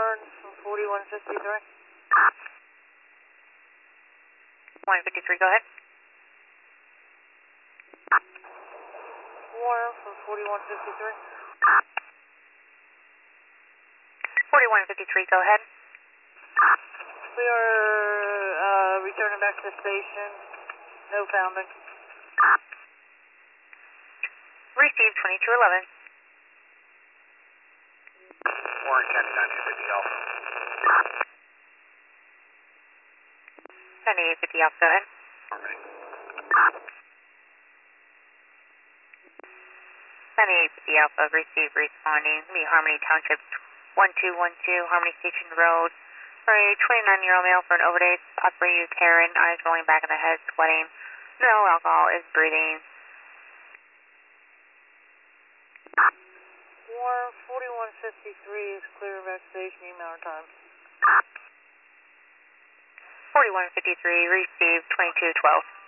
Warren from 4153. 153, go ahead. Warren from 4153. 4153, go ahead. We are returning back to the station. No founding. Received 2211. Warren County 9850 Alpha. 9850 Alpha, go ahead. Harmony. 9850 Alpha, received, responding. Me, Harmony Township 1212, Harmony Station Road. For a 29-year-old male for an overdose, possibly used heroin, eyes rolling back in the head, sweating. No alcohol, is breathing. Warren 4153 is clear back station. Email our time. 4153, received 2212.